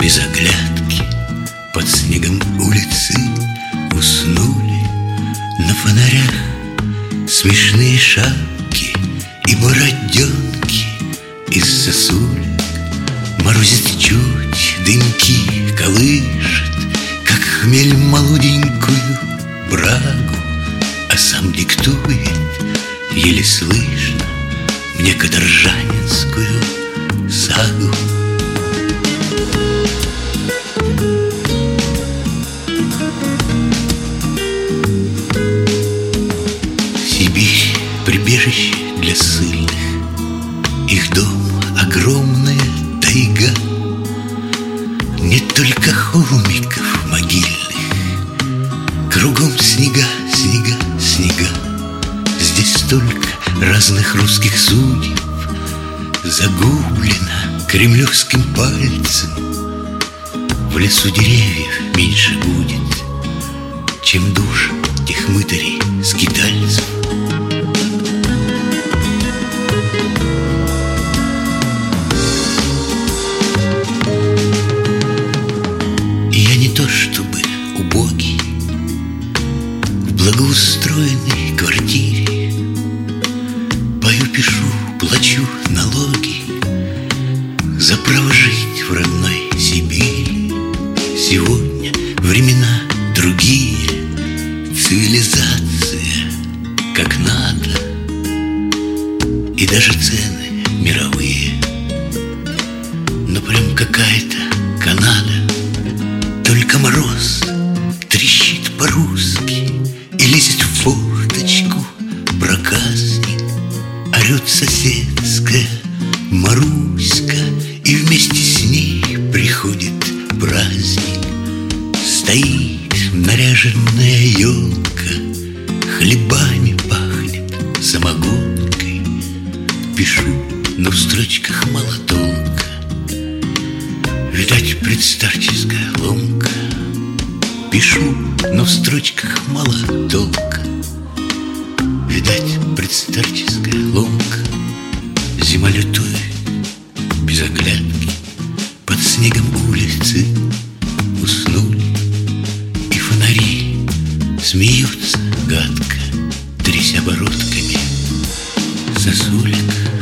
без оглядки под снегом улицы уснули. На фонарях смешные шапки и бороденки из сосулек. Морозит чуть, дымки колышет, как хмель молоденькую брагу, а сам диктует, еле слышно, мне каторжанинскую сагу. Сибирь — прибежище для ссыльных, их дом — огромная тайга. Нет только холмиков могильных, кругом снега, снега, снега. Здесь столько разных русских судеб загублено кремлевским пальцем. В лесу деревьев меньше будет, чем душ тех мытарей-скитальцев. Я не то чтобы убогий, в благоустроенной квартире пою, пишу, плачу налоги за право жить в родной Сибири. Сегодня времена другие, цивилизация как надо, и даже цены мировые. Но прям какая-то Канада. Только мороз трещит по-русски и лезет в форточку проказник. Орет соседская Маруська, и вместе с ней приходит праздник. Стоит наряженная елка, хлебами пахнет, самогонкой. Пишу, но в строчках мало толка. Видать, предстарческая ломка. Пишу, но в строчках мало толка. Видать, предстарческая ломка. Зима лютует без оглядки, под снегом улицы уснули. И фонари смеются гадко, тряся бородками сосулек.